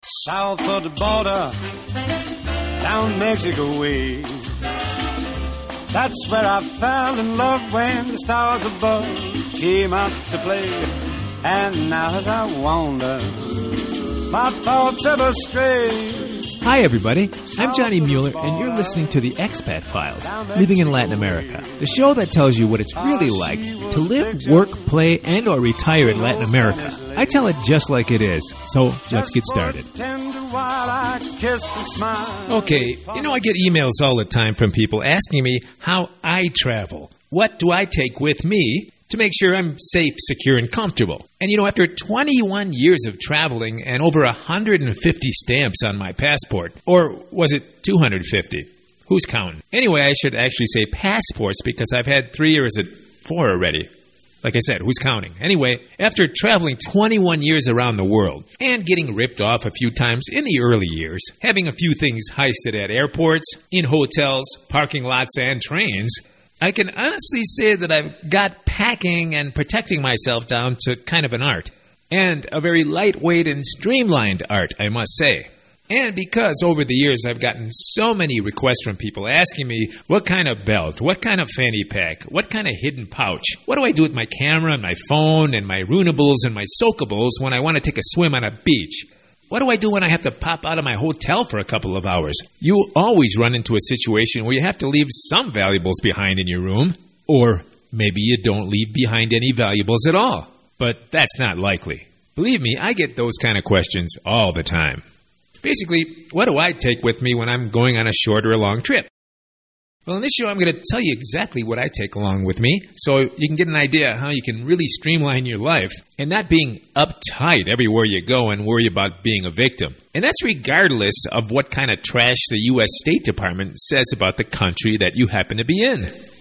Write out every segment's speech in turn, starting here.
South of the border, down Mexico way. That's where I fell in love when the stars above came out to play. And now as I wander, my thoughts ever stray. Hi, everybody. I'm Johnny Mueller, and you're listening to the Expat Files, Living in Latin America, the show that tells you what it's really like to live, work, play, and or retire in Latin America. I tell it just like it is, so let's get started. Okay, I get emails all the time from people asking me how I travel. What do I take with me to make sure I'm safe, secure, and comfortable? And after 21 years of traveling and over 150 stamps on my passport, or was it 250? Who's counting? Anyway, I should actually say passports because I've had 3 or is it 4 already? Like I said, who's counting? Anyway, after traveling 21 years around the world and getting ripped off a few times in the early years, having a few things heisted at airports, in hotels, parking lots, and trains, I can honestly say that I've got packing and protecting myself down to kind of an art. And a very lightweight and streamlined art, I must say. And because over the years I've gotten so many requests from people asking me what kind of belt, what kind of fanny pack, what kind of hidden pouch, what do I do with my camera and my phone and my runables and my soakables when I want to take a swim on a beach? What do I do when I have to pop out of my hotel for a couple of hours? You always run into a situation where you have to leave some valuables behind in your room. Or maybe you don't leave behind any valuables at all. But that's not likely. Believe me, I get those kind of questions all the time. Basically, what do I take with me when I'm going on a short or a long trip? Well, in this show, I'm going to tell you exactly what I take along with me so you can get an idea how you can really streamline your life and not being uptight everywhere you go and worry about being a victim. And that's regardless of what kind of trash the U.S. State Department says about the country that you happen to be in.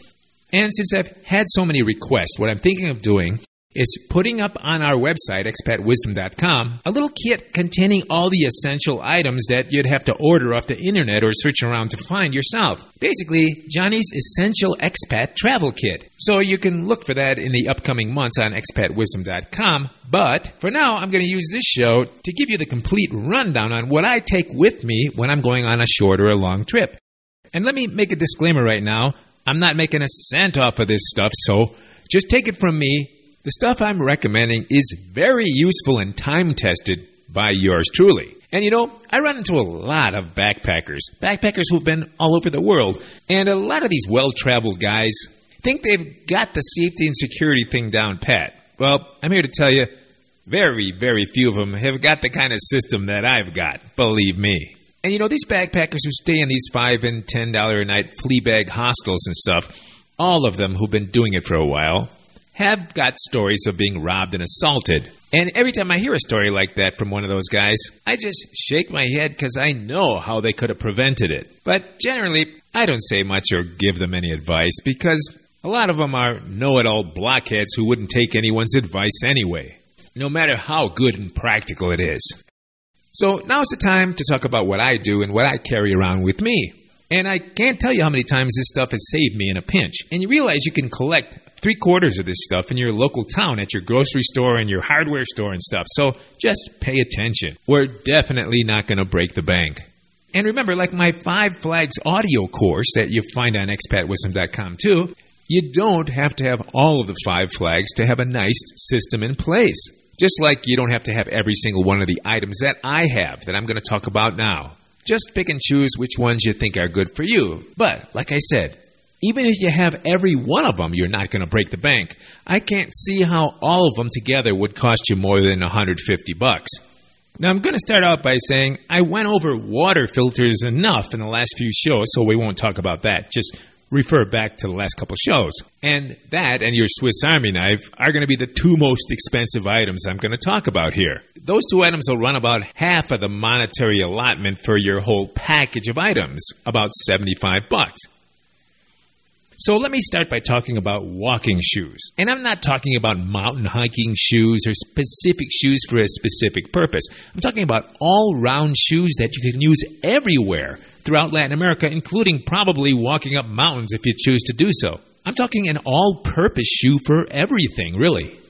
And since I've had so many requests, what I'm thinking of doing is putting up on our website, expatwisdom.com, a little kit containing all the essential items that you'd have to order off the internet or search around to find yourself. Basically, Johnny's Essential Expat Travel Kit. So you can look for that in the upcoming months on expatwisdom.com. But for now, I'm going to use this show to give you the complete rundown on what I take with me when I'm going on a short or a long trip. And let me make a disclaimer right now. I'm not making a cent off of this stuff, so just take it from me. The stuff I'm recommending is very useful and time-tested by yours truly. And I run into a lot of backpackers who've been all over the world. And a lot of these well-traveled guys think they've got the safety and security thing down pat. Well, I'm here to tell you, very, very few of them have got the kind of system that I've got, believe me. And these backpackers who stay in these $5 and $10 a night flea bag hostels and stuff, all of them who've been doing it for a while, have got stories of being robbed and assaulted. And every time I hear a story like that from one of those guys, I just shake my head because I know how they could have prevented it. But generally, I don't say much or give them any advice because a lot of them are know-it-all blockheads who wouldn't take anyone's advice anyway, no matter how good and practical it is. So now's the time to talk about what I do and what I carry around with me. And I can't tell you how many times this stuff has saved me in a pinch. And you realize you can collect 3/4 of this stuff in your local town at your grocery store and your hardware store and stuff. So just pay attention. We're definitely not going to break the bank. And remember, like my 5 Flags audio course that you find on expatwisdom.com too, you don't have to have all of the 5 flags to have a nice system in place. Just like you don't have to have every single one of the items that I have that I'm going to talk about now. Just pick and choose which ones you think are good for you. But, like I said, even if you have every one of them, you're not going to break the bank. I can't see how all of them together would cost you more than $150. Now, I'm going to start out by saying I went over water filters enough in the last few shows, so we won't talk about that. Just refer back to the last couple shows. And that and your Swiss Army knife are going to be the 2 most expensive items I'm going to talk about here. Those 2 items will run about half of the monetary allotment for your whole package of items, about $75. So let me start by talking about walking shoes. And I'm not talking about mountain hiking shoes or specific shoes for a specific purpose. I'm talking about all-round shoes that you can use everywhere throughout Latin America, including probably walking up mountains if you choose to do so. I'm talking an all-purpose shoe for everything, really.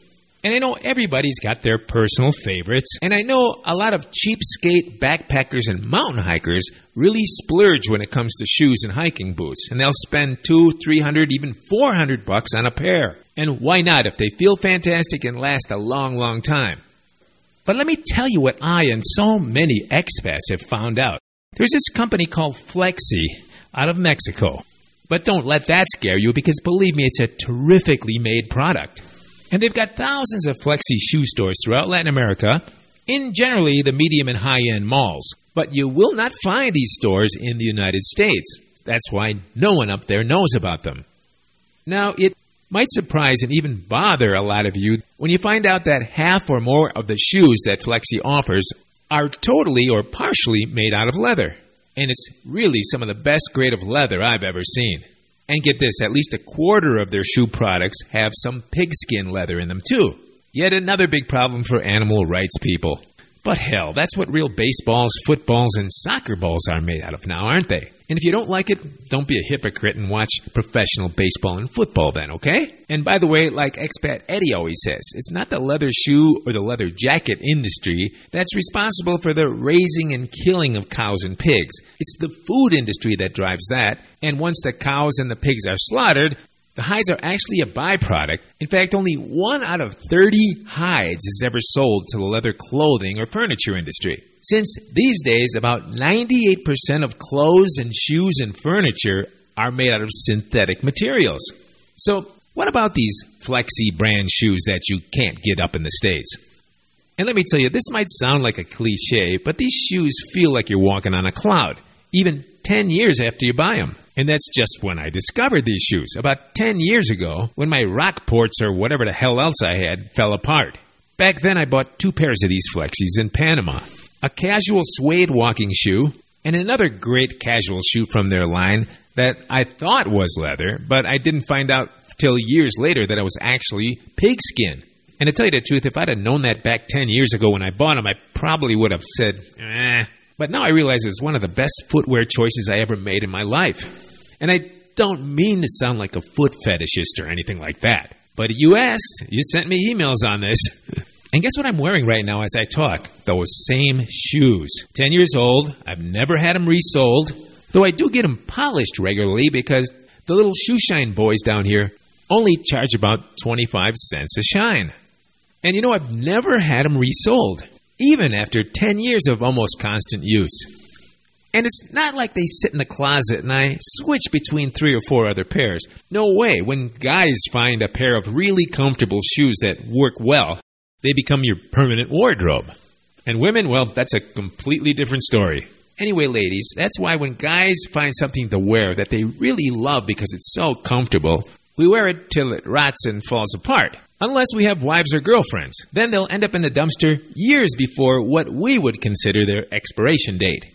And I know everybody's got their personal favorites, and I know a lot of cheapskate backpackers and mountain hikers really splurge when it comes to shoes and hiking boots, and they'll spend $200, $300, even $400 on a pair. And why not if they feel fantastic and last a long, long time? But let me tell you what I and so many expats have found out. There's this company called Flexi out of Mexico. But don't let that scare you, because believe me, it's a terrifically made product. And they've got thousands of Flexi shoe stores throughout Latin America, in generally the medium and high-end malls. But you will not find these stores in the United States. That's why no one up there knows about them. Now, it might surprise and even bother a lot of you when you find out that half or more of the shoes that Flexi offers are totally or partially made out of leather. And it's really some of the best grade of leather I've ever seen. And get this, at least a quarter of their shoe products have some pigskin leather in them too. Yet another big problem for animal rights people. But hell, that's what real baseballs, footballs, and soccer balls are made out of now, aren't they? And if you don't like it, don't be a hypocrite and watch professional baseball and football then, okay? And by the way, like expat Eddie always says, it's not the leather shoe or the leather jacket industry that's responsible for the raising and killing of cows and pigs. It's the food industry that drives that, and once the cows and the pigs are slaughtered, the hides are actually a byproduct. In fact, only 1 out of 30 hides is ever sold to the leather clothing or furniture industry. Since these days, about 98% of clothes and shoes and furniture are made out of synthetic materials. So, what about these Flexi brand shoes that you can't get up in the States? And let me tell you, this might sound like a cliche, but these shoes feel like you're walking on a cloud, even 10 years after you buy them. And that's just when I discovered these shoes, about 10 years ago, when my Rockports or whatever the hell else I had fell apart. Back then, I bought 2 pairs of these Flexis in Panama. A casual suede walking shoe, and another great casual shoe from their line that I thought was leather, but I didn't find out till years later that it was actually pigskin. And to tell you the truth, if I'd have known that back 10 years ago when I bought them, I probably would have said, eh. But now I realize it was one of the best footwear choices I ever made in my life. And I don't mean to sound like a foot fetishist or anything like that. But you asked, you sent me emails on this. And guess what I'm wearing right now as I talk? Those same shoes. 10 years old, I've never had them resoled, though I do get them polished regularly because the little shoe shine boys down here only charge about 25 cents a shine. And you know, I've never had them resoled, even after 10 years of almost constant use. And it's not like they sit in the closet and I switch between 3 or 4 other pairs. No way. When guys find a pair of really comfortable shoes that work well, they become your permanent wardrobe. And women, well, that's a completely different story. Anyway, ladies, that's why when guys find something to wear that they really love because it's so comfortable, we wear it till it rots and falls apart. Unless we have wives or girlfriends. Then they'll end up in the dumpster years before what we would consider their expiration date.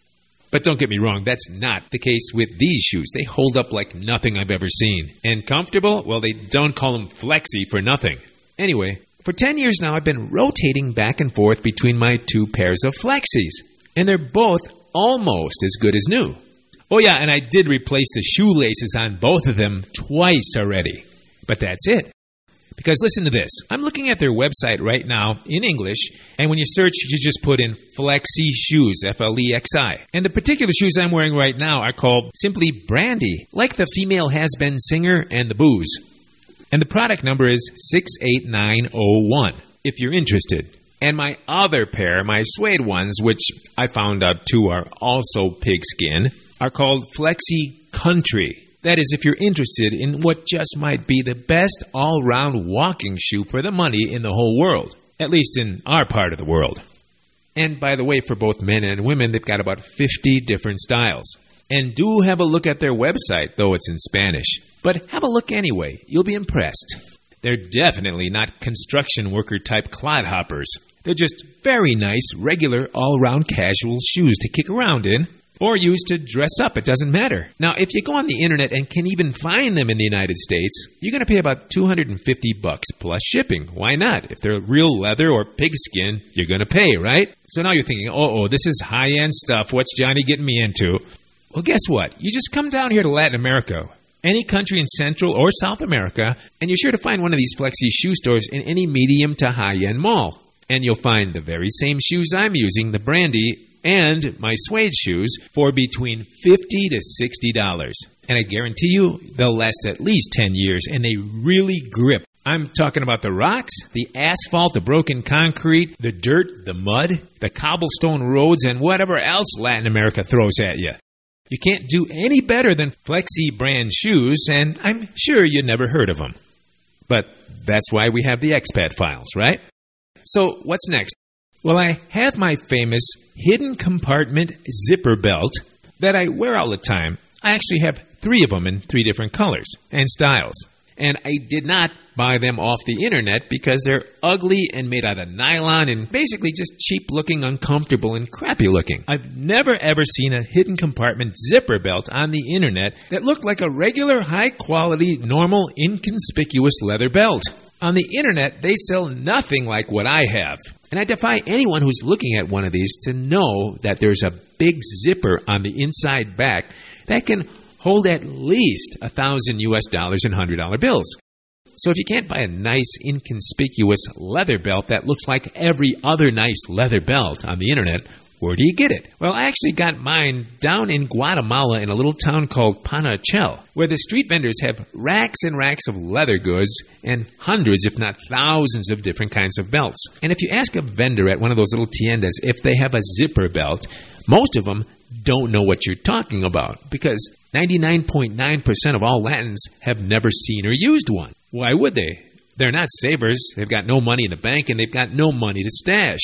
But don't get me wrong, that's not the case with these shoes. They hold up like nothing I've ever seen. And comfortable? Well, they don't call them Flexi for nothing. Anyway, for 10 years now, I've been rotating back and forth between my 2 pairs of Flexis. And they're both almost as good as new. Oh yeah, and I did replace the shoelaces on both of them twice already. But that's it. Because listen to this. I'm looking at their website right now in English, and when you search, you just put in Flexi shoes, F-L-E-X-I. And the particular shoes I'm wearing right now are called simply Brandy, like the female has-been singer and the booze. And the product number is 68901, if you're interested. And my other pair, my suede ones, which I found out too are also pigskin, are called Flexi Country. That is, if you're interested in what just might be the best all-round walking shoe for the money in the whole world. At least in our part of the world. And by the way, for both men and women, they've got about 50 different styles. And do have a look at their website, though it's in Spanish. But have a look anyway. You'll be impressed. They're definitely not construction worker-type clodhoppers. They're just very nice, regular, all-round casual shoes to kick around in. Or use to dress up, it doesn't matter. Now, if you go on the internet and can even find them in the United States, you're going to pay about $250 plus shipping. Why not? If they're real leather or pigskin, you're going to pay, right? So now you're thinking, this is high-end stuff. What's Johnny getting me into? Well, guess what? You just come down here to Latin America, any country in Central or South America, and you're sure to find one of these Flexi shoe stores in any medium to high-end mall. And you'll find the very same shoes I'm using, the Brandy, and my suede shoes for between $50 to $60. And I guarantee you they'll last at least 10 years, and they really grip. I'm talking about the rocks, the asphalt, the broken concrete, the dirt, the mud, the cobblestone roads, and whatever else Latin America throws at you. You can't do any better than Flexi brand shoes, and I'm sure you never heard of them. But that's why we have the Expat Files, right? So what's next? Well, I have my famous hidden compartment zipper belt that I wear all the time. I actually have 3 of them in 3 different colors and styles. And I did not buy them off the internet because they're ugly and made out of nylon and basically just cheap-looking, uncomfortable, and crappy-looking. I've never, ever seen a hidden compartment zipper belt on the internet that looked like a regular, high-quality, normal, inconspicuous leather belt. On the internet, they sell nothing like what I have. And I defy anyone who's looking at one of these to know that there's a big zipper on the inside back that can hold at least $1,000 US in $100 bills. So if you can't buy a nice, inconspicuous leather belt that looks like every other nice leather belt on the internet, where do you get it? Well, I actually got mine down in Guatemala in a little town called Panachel, where the street vendors have racks and racks of leather goods and hundreds, if not thousands, of different kinds of belts. And if you ask a vendor at one of those little tiendas if they have a zipper belt, most of them don't know what you're talking about because 99.9% of all Latins have never seen or used one. Why would they? They're not savers. They've got no money in the bank, and they've got no money to stash,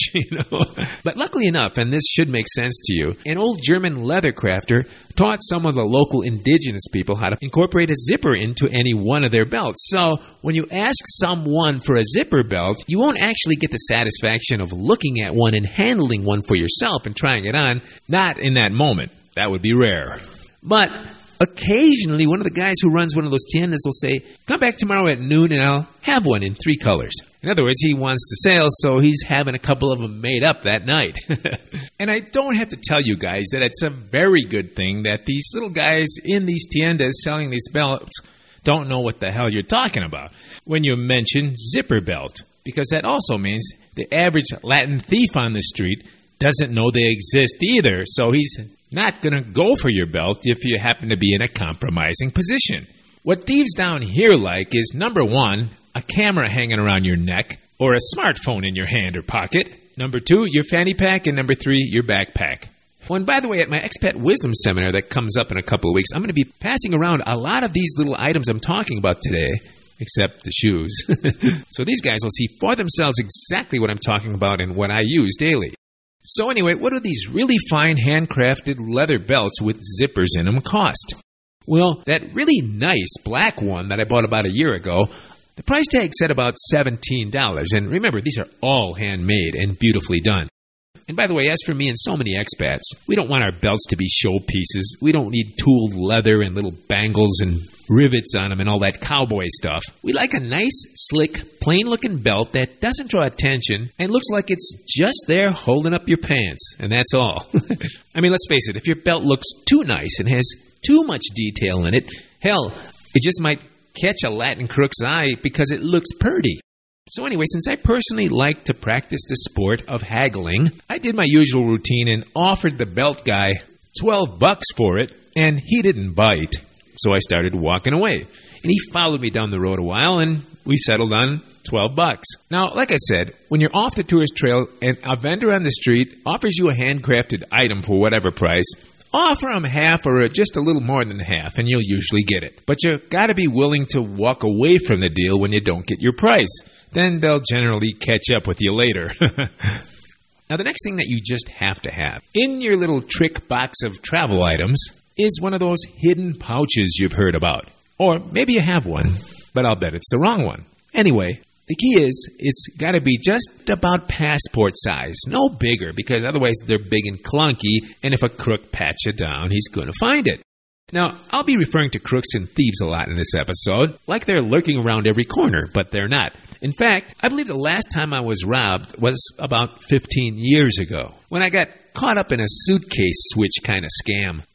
But luckily enough, and this should make sense to you, an old German leather crafter taught some of the local indigenous people how to incorporate a zipper into any one of their belts. So when you ask someone for a zipper belt, you won't actually get the satisfaction of looking at one and handling one for yourself and trying it on. Not in that moment. That would be rare. But occasionally, one of the guys who runs one of those tiendas will say, come back tomorrow at noon and I'll have one in 3 colors. In other words, he wants to sell, so he's having a couple of them made up that night. And I don't have to tell you guys that it's a very good thing that these little guys in these tiendas selling these belts don't know what the hell you're talking about when you mention zipper belt, because that also means the average Latin thief on the street doesn't know they exist either, so he's not going to go for your belt if you happen to be in a compromising position. What thieves down here like is, number 1, a camera hanging around your neck or a smartphone in your hand or pocket. Number 2, your fanny pack, and number 3, your backpack. Oh, and by the way, at my Expat Wisdom Seminar that comes up in a couple of weeks, I'm going to be passing around a lot of these little items I'm talking about today, except the shoes. So these guys will see for themselves exactly what I'm talking about and what I use daily. So anyway, what do these really fine handcrafted leather belts with zippers in them cost? Well, that really nice black one that I bought about a year ago, the price tag said about $17. And remember, these are all handmade and beautifully done. And by the way, as for me and so many expats, we don't want our belts to be showpieces. We don't need tooled leather and little bangles and rivets on them and all that cowboy stuff. We like a nice, slick, plain-looking belt that doesn't draw attention and looks like it's just there holding up your pants, and that's all. I mean, let's face it, if your belt looks too nice and has too much detail in it, hell, it just might catch a Latin crook's eye because it looks pretty. So anyway, since I personally like to practice the sport of haggling, I did my usual routine and offered the belt guy $12 for it, and he didn't bite. So I started walking away. And he followed me down the road a while, and we settled on $12. Now, like I said, when you're off the tourist trail and a vendor on the street offers you a handcrafted item for whatever price, offer them half or just a little more than half, and you'll usually get it. But you got to be willing to walk away from the deal when you don't get your price. Then they'll generally catch up with you later. Now, the next thing that you just have to have in your little trick box of travel items is one of those hidden pouches you've heard about. Or maybe you have one, but I'll bet it's the wrong one. Anyway, the key is it's got to be just about passport size, no bigger, because otherwise they're big and clunky, and if a crook pats you down, he's going to find it. Now, I'll be referring to crooks and thieves a lot in this episode, like they're lurking around every corner, but they're not. In fact, I believe the last time I was robbed was about 15 years ago, when I got caught up in a suitcase switch kind of scam.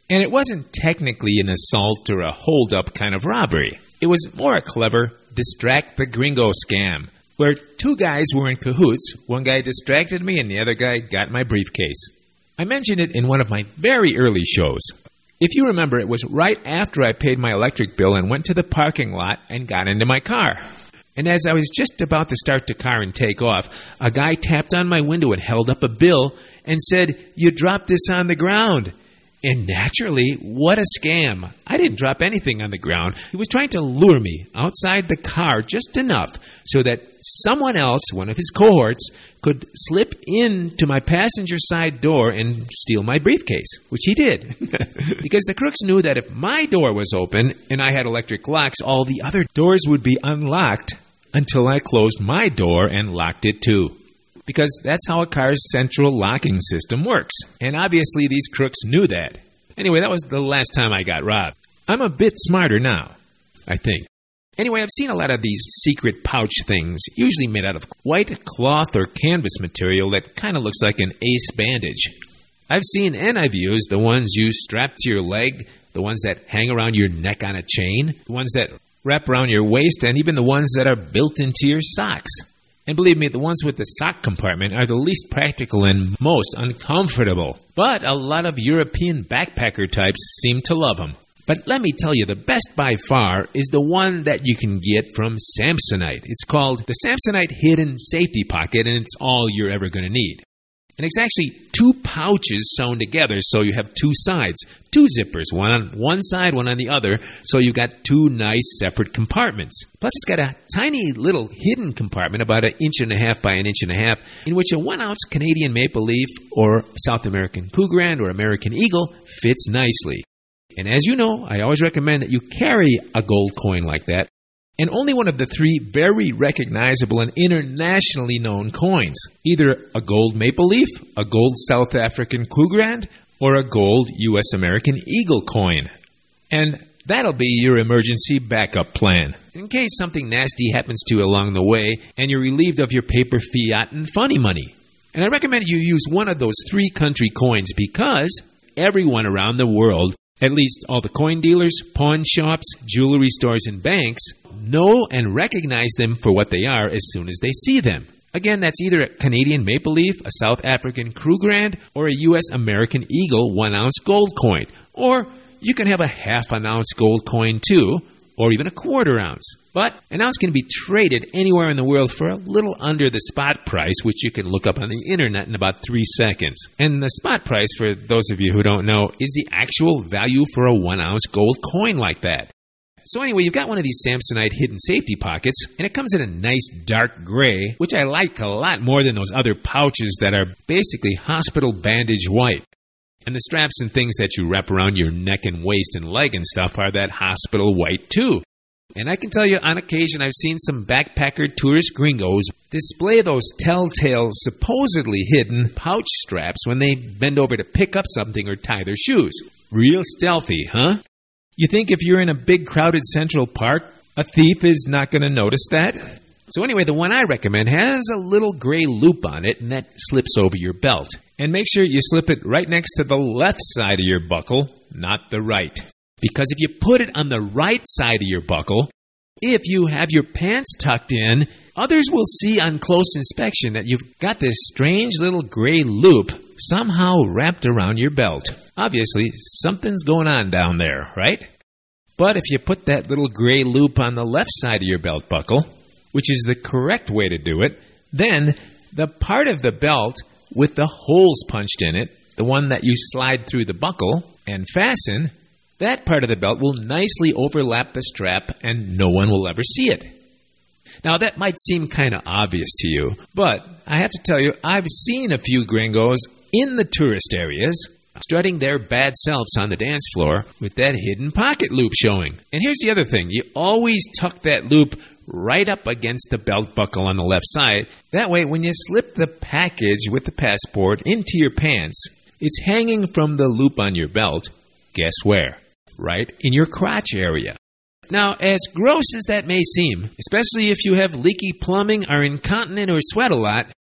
And it wasn't technically an assault or a hold-up kind of robbery. It was more a clever distract the gringo scam, where two guys were in cahoots. One guy distracted me and the other guy got my briefcase. I mentioned it in one of my very early shows. If you remember, it was right after I paid my electric bill and went to the parking lot and got into my car. And as I was just about to start the car and take off, a guy tapped on my window and held up a bill and said, "You dropped this on the ground." And naturally, what a scam. I didn't drop anything on the ground. He was trying to lure me outside the car just enough so that someone else, one of his cohorts, could slip into my passenger side door and steal my briefcase, which he did. Because the crooks knew that if my door was open and I had electric locks, all the other doors would be unlocked until I closed my door and locked it too. Because that's how a car's central locking system works. And obviously these crooks knew that. Anyway, that was the last time I got robbed. I'm a bit smarter now, I think. Anyway, I've seen a lot of these secret pouch things, usually made out of white cloth or canvas material that kind of looks like an ace bandage. I've seen and I've used the ones you strap to your leg, the ones that hang around your neck on a chain, the ones that wrap around your waist, and even the ones that are built into your socks. And believe me, the ones with the sock compartment are the least practical and most uncomfortable. But a lot of European backpacker types seem to love them. But let me tell you, the best by far is the one that you can get from Samsonite. It's called the Samsonite Hidden Safety Pocket, and it's all you're ever going to need. And it's actually two pouches sewn together, so you have two sides, two zippers, one on one side, one on the other, so you've got two nice separate compartments. Plus, it's got a tiny little hidden compartment, about 1.5 inches by 1.5 inches, in which a 1-ounce Canadian maple leaf or South American Coup Grand or American Eagle fits nicely. And as you know, I always recommend that you carry a gold coin like that, and only one of the three very recognizable and internationally known coins. Either a gold maple leaf, a gold South African Coup Grand, or a gold U.S. American Eagle coin. And that'll be your emergency backup plan, in case something nasty happens to you along the way and you're relieved of your paper fiat and funny money. And I recommend you use one of those three country coins because everyone around the world, at least all the coin dealers, pawn shops, jewelry stores, and banks, know and recognize them for what they are as soon as they see them. Again, that's either a Canadian maple leaf, a South African Coup Grand, or a U.S. American Eagle 1-ounce gold coin. Or you can have a 1/2 ounce gold coin too, or even a 1/4 ounce. But an ounce can be traded anywhere in the world for a little under the spot price, which you can look up on the internet in about 3 seconds. And the spot price, for those of you who don't know, is the actual value for a 1-ounce gold coin like that. So anyway, you've got one of these Samsonite hidden safety pockets, and it comes in a nice dark gray, which I like a lot more than those other pouches that are basically hospital bandage white. And the straps and things that you wrap around your neck and waist and leg and stuff are that hospital white too. And I can tell you, on occasion, I've seen some backpacker tourist gringos display those telltale, supposedly hidden pouch straps when they bend over to pick up something or tie their shoes. Real stealthy, huh? You think if you're in a big crowded Central Park, a thief is not going to notice that? So anyway, the one I recommend has a little gray loop on it, and that slips over your belt. And make sure you slip it right next to the left side of your buckle, not the right. Because if you put it on the right side of your buckle, if you have your pants tucked in, others will see on close inspection that you've got this strange little gray loop somehow wrapped around your belt. Obviously, something's going on down there, right? But if you put that little gray loop on the left side of your belt buckle, which is the correct way to do it, then the part of the belt with the holes punched in it, the one that you slide through the buckle and fasten, that part of the belt will nicely overlap the strap and no one will ever see it. Now, that might seem kind of obvious to you, but I have to tell you, I've seen a few gringos in the tourist areas strutting their bad selves on the dance floor with that hidden pocket loop showing. And here's the other thing. You always tuck that loop right up against the belt buckle on the left side. That way, when you slip the package with the passport into your pants, it's hanging from the loop on your belt. Guess where? Right in your crotch area. Now, as gross as that may seem, especially if you have leaky plumbing, are incontinent, or sweat a lot,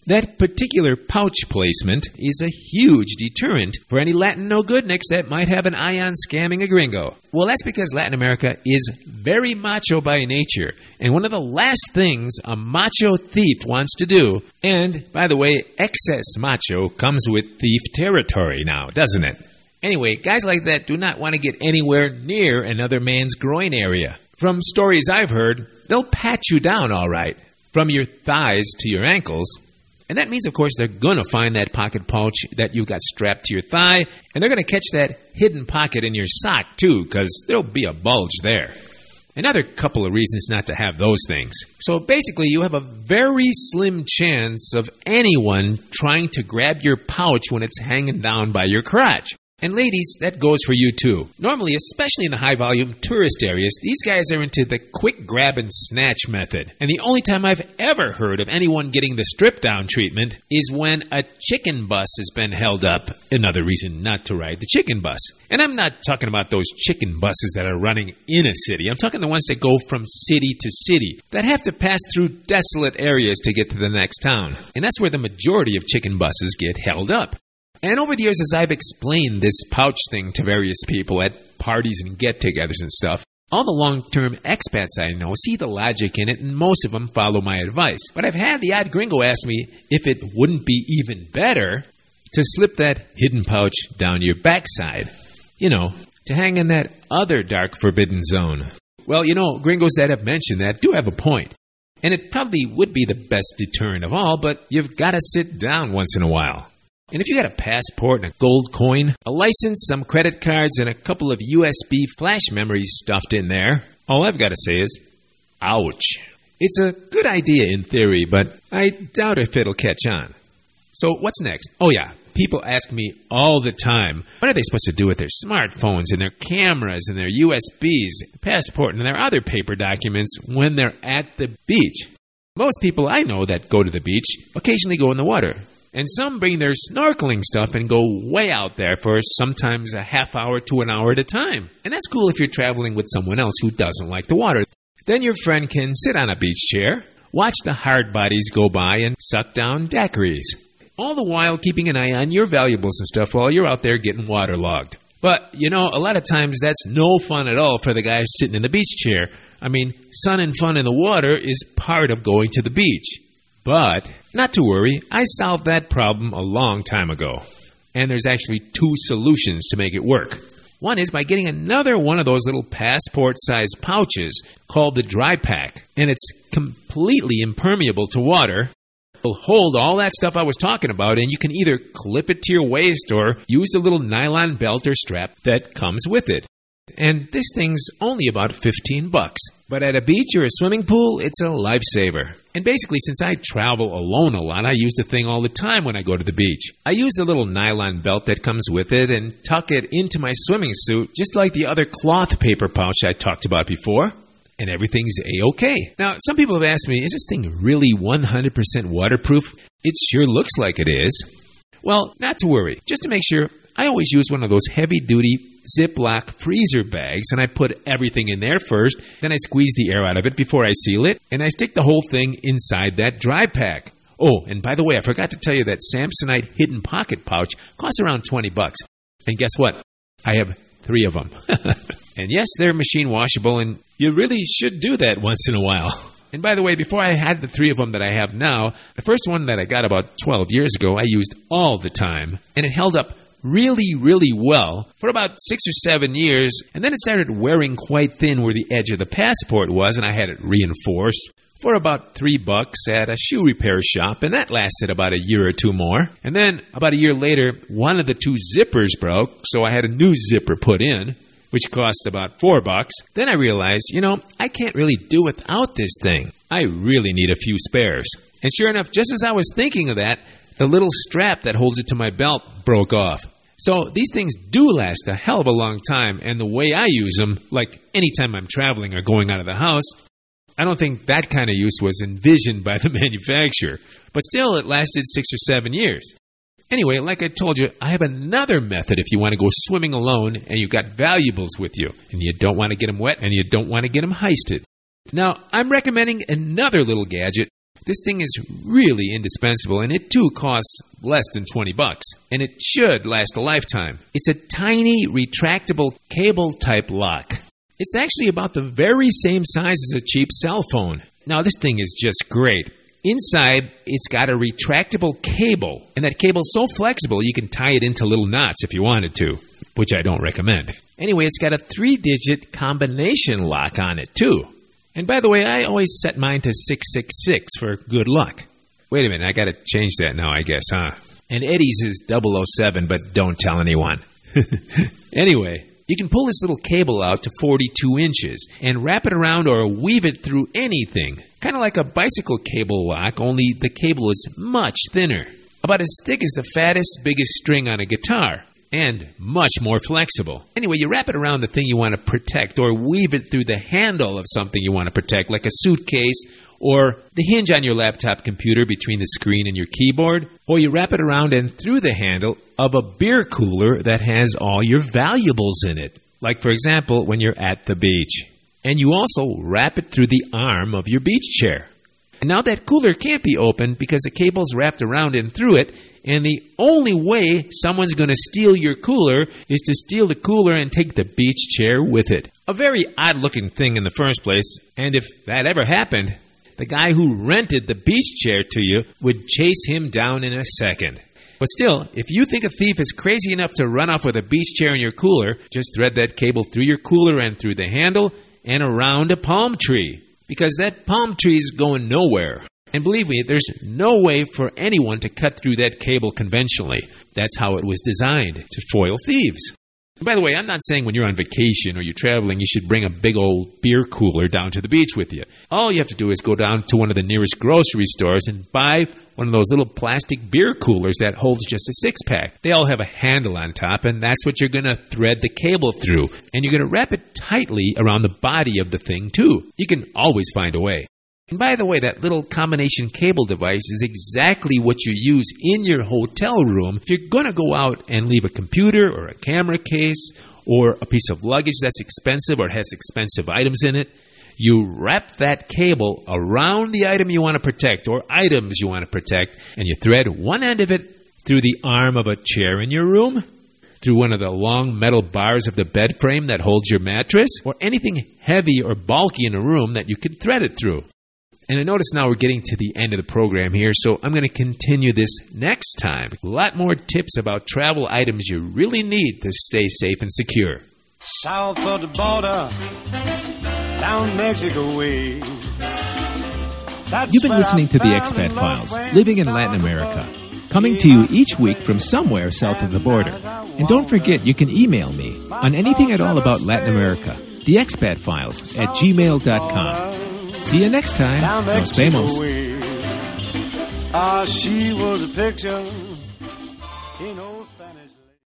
That particular pouch placement is a huge deterrent for any Latin no-goodniks that might have an eye on scamming a gringo. Well, that's because Latin America is very macho by nature, and one of the last things a macho thief wants to do, and, by the way, excess macho comes with thief territory now, doesn't it? Anyway, guys like that do not want to get anywhere near another man's groin area. From stories I've heard, they'll pat you down all right, from your thighs to your ankles. And that means, of course, they're going to find that pocket pouch that you got strapped to your thigh, and they're going to catch that hidden pocket in your sock, too, because there'll be a bulge there. Another couple of reasons not to have those things. So basically, you have a very slim chance of anyone trying to grab your pouch when it's hanging down by your crotch. And ladies, that goes for you too. Normally, especially in the high-volume tourist areas, these guys are into the quick grab and snatch method. And the only time I've ever heard of anyone getting the strip-down treatment is when a chicken bus has been held up. Another reason not to ride the chicken bus. And I'm not talking about those chicken buses that are running in a city. I'm talking the ones that go from city to city, that have to pass through desolate areas to get to the next town. And that's where the majority of chicken buses get held up. And over the years, as I've explained this pouch thing to various people at parties and get-togethers and stuff, all the long-term expats I know see the logic in it, and most of them follow my advice. But I've had the odd gringo ask me if it wouldn't be even better to slip that hidden pouch down your backside. You know, to hang in that other dark forbidden zone. Well, you know, gringos that have mentioned that do have a point. And it probably would be the best deterrent of all, but you've got to sit down once in a while. And if you got a passport and a gold coin, a license, some credit cards, and a couple of USB flash memories stuffed in there, all I've got to say is, ouch. It's a good idea in theory, but I doubt if it'll catch on. So what's next? Oh yeah, people ask me all the time, what are they supposed to do with their smartphones and their cameras and their USBs, passport, and their other paper documents when they're at the beach? Most people I know that go to the beach occasionally go in the water. And some bring their snorkeling stuff and go way out there for sometimes a half hour to an hour at a time. And that's cool if you're traveling with someone else who doesn't like the water. Then your friend can sit on a beach chair, watch the hard bodies go by, and suck down daiquiris. All the while keeping an eye on your valuables and stuff while you're out there getting waterlogged. But, you know, a lot of times that's no fun at all for the guy sitting in the beach chair. I mean, sun and fun in the water is part of going to the beach. But, not to worry, I solved that problem a long time ago. And there's actually two solutions to make it work. One is by getting another one of those little passport-sized pouches called the Dry Pack. And it's completely impermeable to water. It'll hold all that stuff I was talking about, and you can either clip it to your waist or use the little nylon belt or strap that comes with it. And this thing's only about $15. But at a beach or a swimming pool, it's a lifesaver. And basically, since I travel alone a lot, I use the thing all the time when I go to the beach. I use the little nylon belt that comes with it and tuck it into my swimming suit, just like the other cloth paper pouch I talked about before. And everything's A-okay. Now, some people have asked me, is this thing really 100% waterproof? It sure looks like it is. Well, not to worry. Just to make sure, I always use one of those heavy-duty Ziploc freezer bags, and I put everything in there first, then I squeeze the air out of it before I seal it, and I stick the whole thing inside that Dry Pack. Oh, and by the way, I forgot to tell you that Samsonite hidden pocket pouch costs around $20. And guess what? I have 3 of them. And yes, they're machine washable, and you really should do that once in a while. And by the way, before I had the 3 of them that I have now, the first one that I got about 12 years ago, I used all the time, and it held up really, really well for about 6 or 7 years, and then it started wearing quite thin where the edge of the passport was, and I had it reinforced for about $3 at a shoe repair shop, and that lasted about a year or 2 more. And then about a year later, one of the 2 zippers broke, so I had a new zipper put in, which cost about $4. Then I realized, I can't really do without this thing. I really need a few spares. And sure enough, just as I was thinking of that, the little strap that holds it to my belt broke off. So these things do last a hell of a long time, and the way I use them, like anytime I'm traveling or going out of the house, I don't think that kind of use was envisioned by the manufacturer. But still, it lasted 6 or 7 years. Anyway, like I told you, I have another method if you want to go swimming alone and you've got valuables with you, and you don't want to get them wet and you don't want to get them heisted. Now, I'm recommending another little gadget This thing is really indispensable, and it too costs less than $20, and it should last a lifetime. It's a tiny, retractable cable-type lock. It's actually about the very same size as a cheap cell phone. Now, this thing is just great. Inside, it's got a retractable cable, and that cable's so flexible you can tie it into little knots if you wanted to, which I don't recommend. Anyway, it's got a 3-digit combination lock on it, too. And by the way, I always set mine to 666 for good luck. Wait a minute, I gotta change that now, I guess, huh? And Eddie's is 007, but don't tell anyone. Anyway, you can pull this little cable out to 42 inches and wrap it around or weave it through anything. Kind of like a bicycle cable lock, only the cable is much thinner. About as thick as the fattest, biggest string on a guitar. And much more flexible. Anyway, you wrap it around the thing you want to protect or weave it through the handle of something you want to protect, like a suitcase or the hinge on your laptop computer between the screen and your keyboard. Or you wrap it around and through the handle of a beer cooler that has all your valuables in it. Like, for example, when you're at the beach. And you also wrap it through the arm of your beach chair. And now that cooler can't be opened because the cable's wrapped around and through it, and the only way someone's going to steal your cooler is to steal the cooler and take the beach chair with it. A very odd-looking thing in the first place, and if that ever happened, the guy who rented the beach chair to you would chase him down in a second. But still, if you think a thief is crazy enough to run off with a beach chair and your cooler, just thread that cable through your cooler and through the handle and around a palm tree. Because that palm tree is going nowhere. And believe me, there's no way for anyone to cut through that cable conventionally. That's how it was designed, to foil thieves. And by the way, I'm not saying when you're on vacation or you're traveling, you should bring a big old beer cooler down to the beach with you. All you have to do is go down to one of the nearest grocery stores and buy one of those little plastic beer coolers that holds just a 6-pack. They all have a handle on top, and that's what you're going to thread the cable through. And you're going to wrap it tightly around the body of the thing, too. You can always find a way. And by the way, that little combination cable device is exactly what you use in your hotel room if you're going to go out and leave a computer or a camera case or a piece of luggage that's expensive or has expensive items in it. You wrap that cable around the item you want to protect or items you want to protect, and you thread one end of it through the arm of a chair in your room, through one of the long metal bars of the bed frame that holds your mattress, or anything heavy or bulky in a room that you can thread it through. And I notice now we're getting to the end of the program here, so I'm going to continue this next time. A lot more tips about travel items you really need to stay safe and secure. South of the border, down Mexico way. You've been listening to the Expat Files, living in Latin America. Coming to you each week from somewhere south of the border. And don't forget, you can email me on anything at all about Latin America. The Expat Files at gmail.com. See you next time. Nos vemos. She was a picture.